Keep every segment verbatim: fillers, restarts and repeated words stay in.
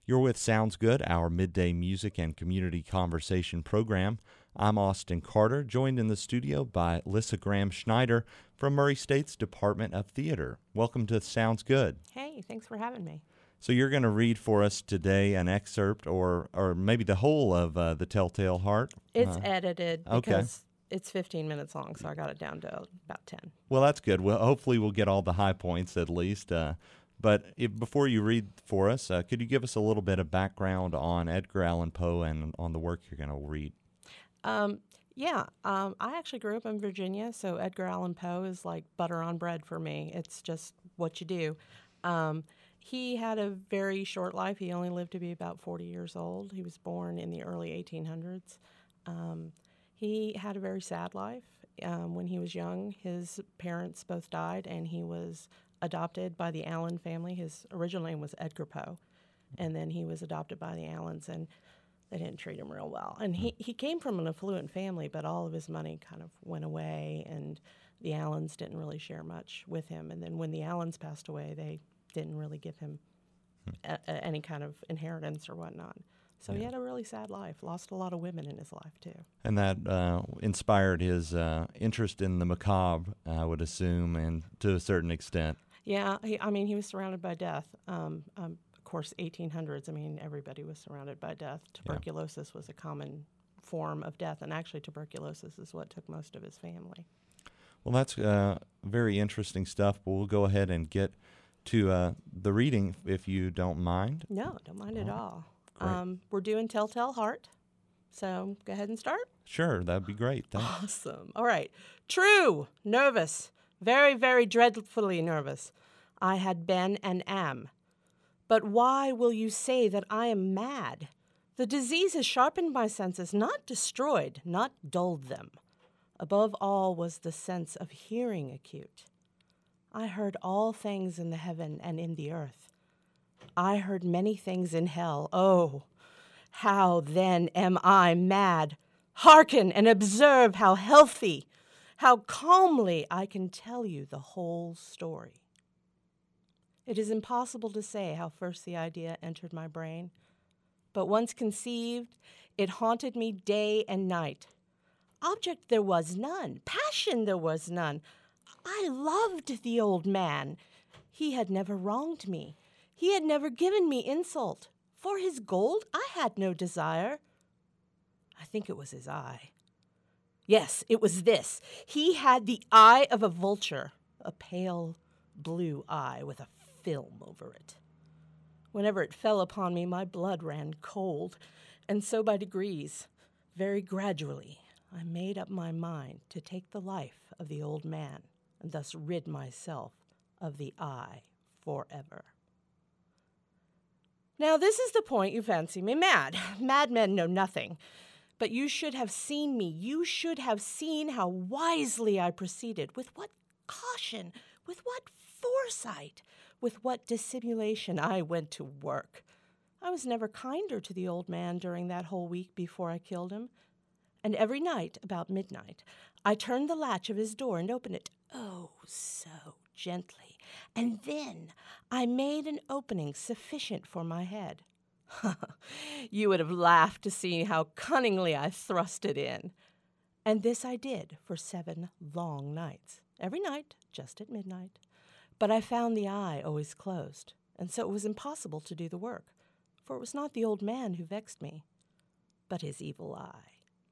You're with Sounds Good, our midday music and community conversation program. I'm Austin Carter, joined in the studio by Lissa Graham Schneider from Murray State's Department of Theater. Welcome to Sounds Good. Hey, thanks for having me. So you're going to read for us today an excerpt or or maybe the whole of uh, The Telltale Heart. It's Uh, edited okay. because it's fifteen minutes long, so I got it down to about ten. Well, that's good. Well, hopefully we'll get all the high points at least. Uh, but if, before you read for us, uh, could you give us a little bit of background on Edgar Allan Poe and on the work you're going to read? Um, yeah, um, I actually grew up in Virginia, so Edgar Allan Poe is like butter on bread for me. It's just what you do. Um, he had a very short life. He only lived to be about forty years old. He was born in the early eighteen hundreds. Um, he had a very sad life. Um, when he was young, his parents both died, and he was adopted by the Allan family. His original name was Edgar Poe, and then he was adopted by the Allans, and they didn't treat him real well. And he, he came from an affluent family, but all of his money kind of went away, and the Allans didn't really share much with him. And then when the Allans passed away, they didn't really give him a, a, any kind of inheritance or whatnot. So Yeah. he had a really sad life, lost a lot of women in his life, too. And that uh, inspired his uh, interest in the macabre, I would assume, and to a certain extent. Yeah, he, I mean, he was surrounded by death. Um, um, of course, eighteen hundreds, I mean, everybody was surrounded by death. Tuberculosis yeah. was a common form of death, and actually tuberculosis is what took most of his family. Well, that's uh, very interesting stuff, but we'll go ahead and get to uh, the reading, if you don't mind. No, don't mind all at right. all. Great. Um, we're doing Telltale Heart, so go ahead and start. Sure, that'd be great. Thanks. Awesome. All right. True. Nervous. Very, very dreadfully nervous. I had been and am. But why will you say that I am mad? The disease has sharpened my senses, not destroyed, not dulled them. Above all was the sense of hearing acute. I heard all things in the heaven and in the earth. I heard many things in hell. Oh, how then am I mad? Hearken and observe how healthy, how calmly I can tell you the whole story. It is impossible to say how first the idea entered my brain, but once conceived, it haunted me day and night. Object there was none, passion there was none. I loved the old man. He had never wronged me. He had never given me insult. For his gold I had no desire. I think it was his eye. Yes, it was this. He had the eye of a vulture, a pale blue eye with a film over it. Whenever it fell upon me, my blood ran cold, and so by degrees, very gradually, I made up my mind to take the life of the old man and thus rid myself of the eye forever. Now, this is the point you fancy me mad. Madmen know nothing. But you should have seen me. You should have seen how wisely I proceeded, with what caution, with what foresight, with what dissimulation I went to work. I was never kinder to the old man during that whole week before I killed him. And every night, about midnight, I turned the latch of his door and opened it, oh, so gently. And then I made an opening sufficient for my head. You would have laughed to see how cunningly I thrust it in. And this I did for seven long nights, every night, just at midnight. But I found the eye always closed, and so it was impossible to do the work, for it was not the old man who vexed me, but his evil eye.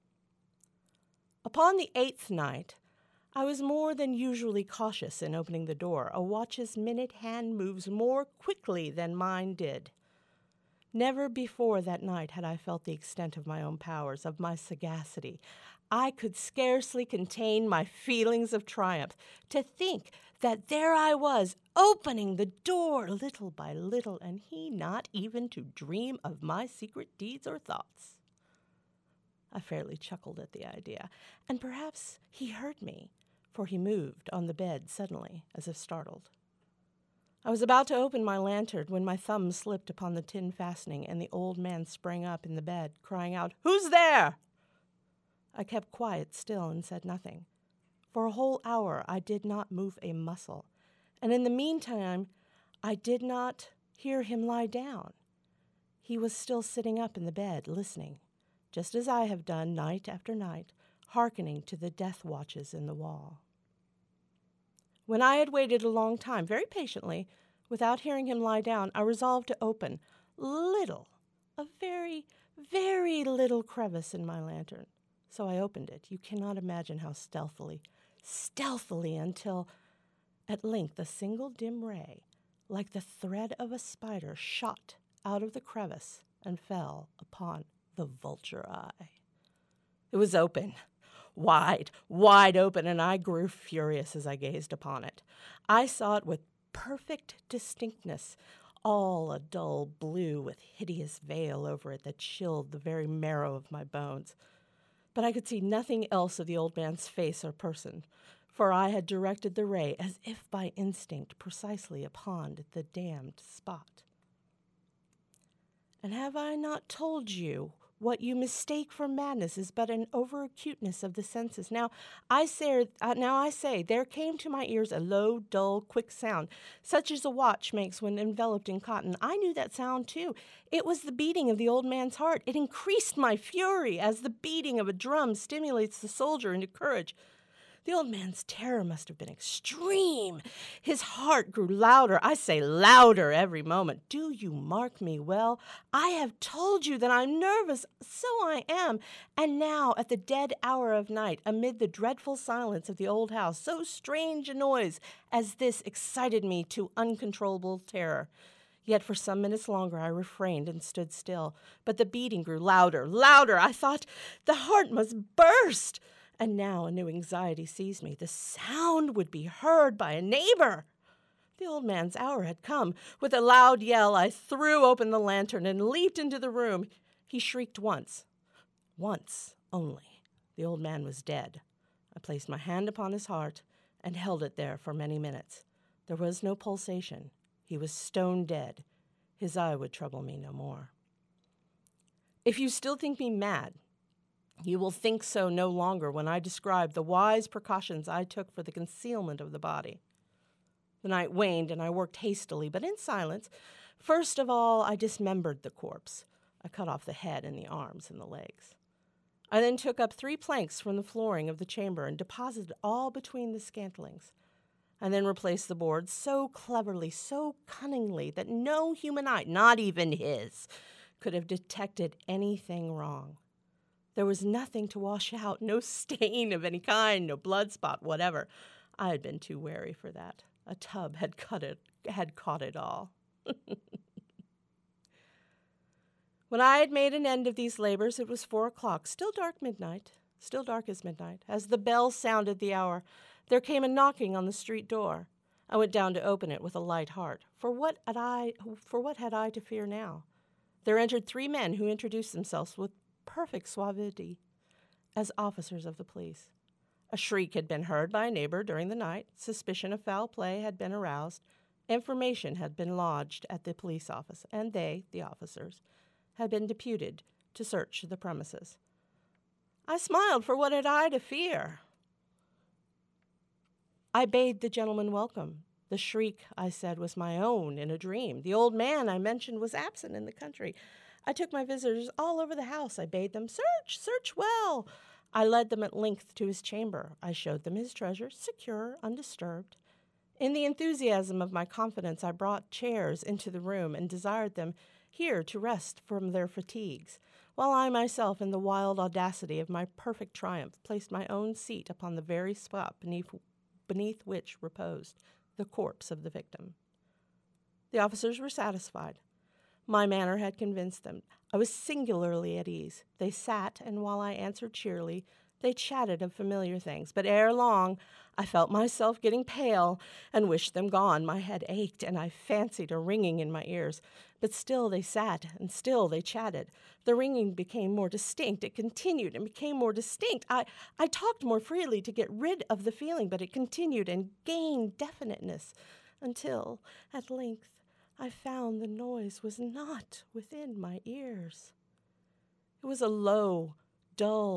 Upon the eighth night, I was more than usually cautious in opening the door. A watch's minute hand moves more quickly than mine did. Never before that night had I felt the extent of my own powers, of my sagacity. I could scarcely contain my feelings of triumph. To think that there I was, opening the door little by little, and he not even to dream of my secret deeds or thoughts. I fairly chuckled at the idea, and perhaps he heard me, for he moved on the bed suddenly, as if startled. I was about to open my lantern when my thumb slipped upon the tin fastening, and the old man sprang up in the bed, crying out, "Who's there?" I kept quiet still and said nothing. For a whole hour I did not move a muscle, and in the meantime I did not hear him lie down. He he was still sitting up in the bed, listening, just as I have done night after night, hearkening to the death watches in the wall. When I had waited a long time, very patiently, without hearing him lie down, I resolved to open little, a very, very little crevice in my lantern. So I opened it. You cannot imagine how stealthily, stealthily, until at length a single dim ray, like the thread of a spider, shot out of the crevice and fell upon the vulture eye. It was open, wide, wide open, and I grew furious as I gazed upon it. I saw it with perfect distinctness, all a dull blue with hideous veil over it that chilled the very marrow of my bones. But I could see nothing else of the old man's face or person, for I had directed the ray, as if by instinct, precisely upon the damned spot. And have I not told you what you mistake for madness is but an over-acuteness of the senses? Now I say, uh, now I say, there came to my ears a low, dull, quick sound, such as a watch makes when enveloped in cotton. I knew that sound, too. It was the beating of the old man's heart. It increased my fury, as the beating of a drum stimulates the soldier into courage. The old man's terror must have been extreme. His heart grew louder, I say louder every moment. Do you mark me well? I have told you that I'm nervous, so I am. And now, at the dead hour of night, amid the dreadful silence of the old house, so strange a noise as this excited me to uncontrollable terror. Yet for some minutes longer I refrained and stood still. But the beating grew louder, louder. I thought the heart must burst. And now a new anxiety seized me. The sound would be heard by a neighbor. The old man's hour had come. With a loud yell, I threw open the lantern and leaped into the room. He shrieked once. Once only. The old man was dead. I placed my hand upon his heart and held it there for many minutes. There was no pulsation. He was stone dead. His eye would trouble me no more. If you still think me mad, you will think so no longer when I describe the wise precautions I took for the concealment of the body. The night waned, and I worked hastily, but in silence. First of all, I dismembered the corpse. I cut off the head and the arms and the legs. I then took up three planks from the flooring of the chamber and deposited all between the scantlings. I then replaced the boards so cleverly, so cunningly, that no human eye, not even his, could have detected anything wrong. There was nothing to wash out, no stain of any kind, no blood spot, whatever. I had been too wary for that. A tub had cut it, had caught it all. When I had made an end of these labors, it was four o'clock, still dark midnight, still dark as midnight. As the bell sounded the hour, there came a knocking on the street door. I went down to open it with a light heart. For what had I, for what had I to fear now? There entered three men who introduced themselves with perfect suavity as officers of the police. A shriek had been heard by a neighbor during the night. Suspicion of foul play had been aroused. Information had been lodged at the police office, and they, the officers, had been deputed to search the premises. I smiled, for what had I to fear? I bade the gentleman welcome. The shriek, I said, was my own in a dream. The old man I mentioned was absent in the country. I took my visitors all over the house. I bade them, search, search well. I led them at length to his chamber. I showed them his treasures, secure, undisturbed. In the enthusiasm of my confidence, I brought chairs into the room and desired them here to rest from their fatigues, while I myself, in the wild audacity of my perfect triumph, placed my own seat upon the very spot beneath, beneath which reposed the corpse of the victim. The officers were satisfied. My manner had convinced them. I was singularly at ease. They sat, and while I answered cheerily, they chatted of familiar things. But ere long, I felt myself getting pale and wished them gone. My head ached, and I fancied a ringing in my ears. But still they sat, and still they chatted. The ringing became more distinct. It continued and became more distinct. I, I talked more freely to get rid of the feeling, but it continued and gained definiteness until, at length, I found the noise was not within my ears. It was a low, dull,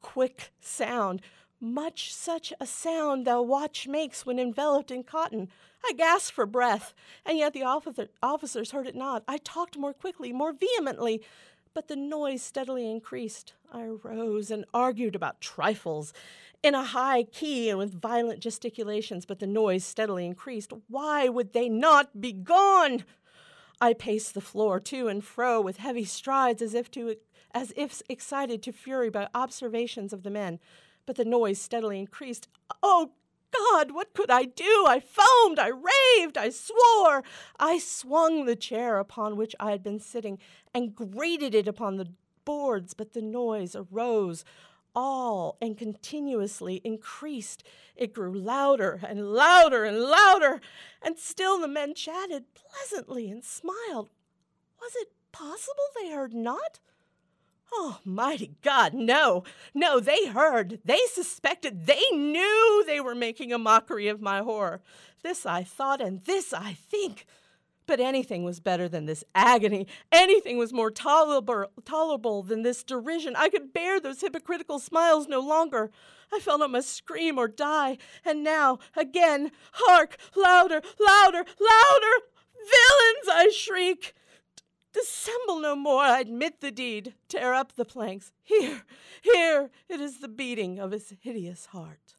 quick sound, much such a sound the watch makes when enveloped in cotton. I gasped for breath, and yet the officer, officers heard it not. I talked more quickly, more vehemently, but the noise steadily increased. I arose and argued about trifles in a high key and with violent gesticulations, but the noise steadily increased. Why would they not be gone? I paced the floor to and fro with heavy strides as if to as if excited to fury by observations of the men, but the noise steadily increased. Oh, God, what could I do? I foamed, I raved, I swore. I swung the chair upon which I had been sitting and grated it upon the boards, but the noise arose all and continuously increased. It grew louder and louder and louder, and still the men chatted pleasantly and smiled. Was it possible they heard not? Oh, mighty God, no, no, they heard, they suspected, they knew they were making a mockery of my horror. This I thought, and this I think. But anything was better than this agony. Anything was more tolerable, tolerable than this derision. I could bear those hypocritical smiles no longer. I felt I must scream or die. And now, again, hark, louder, louder, louder! Villains, I shriek. Dissemble no more, I admit the deed. Tear up the planks. Here, here, it is the beating of his hideous heart.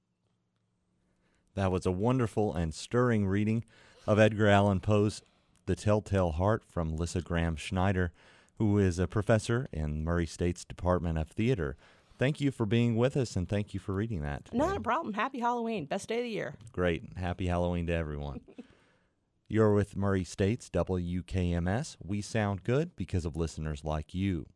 That was a wonderful and stirring reading of Edgar Allan Poe's The Telltale Heart from Lissa Graham Schneider, who is a professor in Murray State's Department of Theater. Thank you for being with us, and thank you for reading that today. Not a problem. Happy Halloween. Best day of the year. Great. Happy Halloween to everyone. You're with Murray State's W K M S. We sound good because of listeners like you.